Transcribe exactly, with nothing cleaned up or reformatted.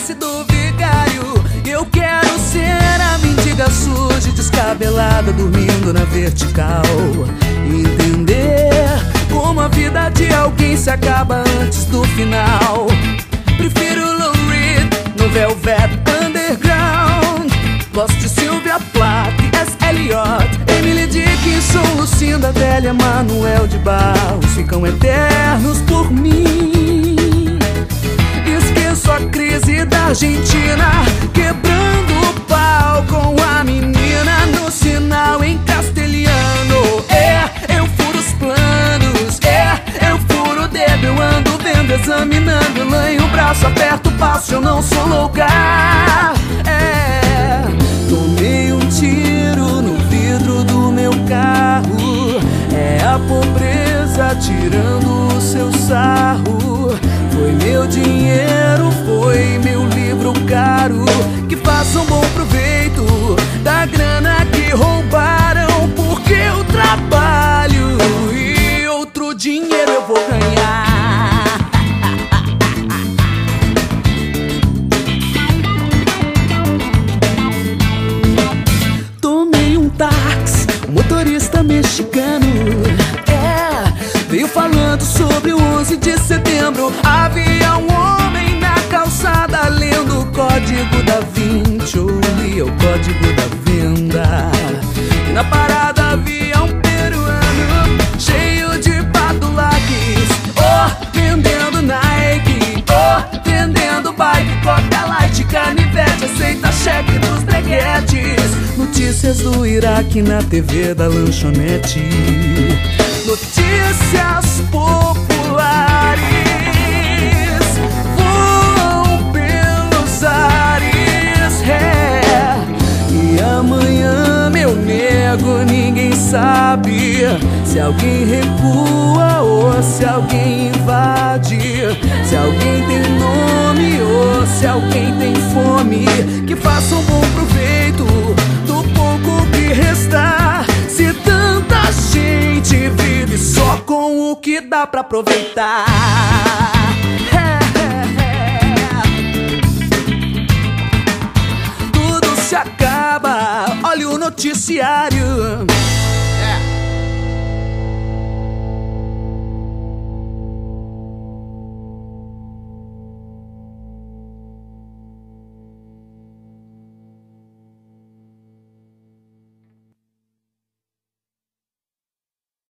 parece do vigário. Eu quero ser a mendiga suja e descabelada, dormindo na vertical. Entender como a vida de alguém se acaba antes do final. Prefiro Lou Reed no Velvet Underground. Gosto de Sylvia Plath, S. Eliot, Emily Dickinson, Lucinda Velha, Manuel de Barros. Ficam eternos por mim. Esqueço a crise da Argentina, quebrando o pau com a menina no sinal em castelhano. É, eu furo os planos, é, eu furo o dedo. Eu ando vendo, examinando, lanho o braço, aperto o passo, eu não sou louca. É, tomei um tiro no vidro do meu carro. É a pobreza tirando o seu sarro. Foi meu dinheiro, foi meu livro caro. Que façam bom proveito da grana que roubaram, porque eu trabalho e outro dinheiro eu vou ganhar. Tomei um táxi, um motorista mexicano, é, veio falando sobre o onze de setembro. Havia um homem na calçada lendo o código da Vinci. Eu lia o código da venda. E na parada havia um peruano cheio de patulaques, oh, vendendo Nike, oh, vendendo bike, Coca Light, canivete, aceita cheque dos breguetes. Notícias do Iraque na T V da lanchonete. Notícias populares voam pelos ares, é. E amanhã, meu nego, ninguém sabe se alguém recua ou se alguém invade, se alguém tem nome ou se alguém tem fome. Que faça um bom proveito do pouco que restar, se tanta gente vive só com o que dá pra aproveitar. É, é, é. Tudo se acaba, olha o noticiário.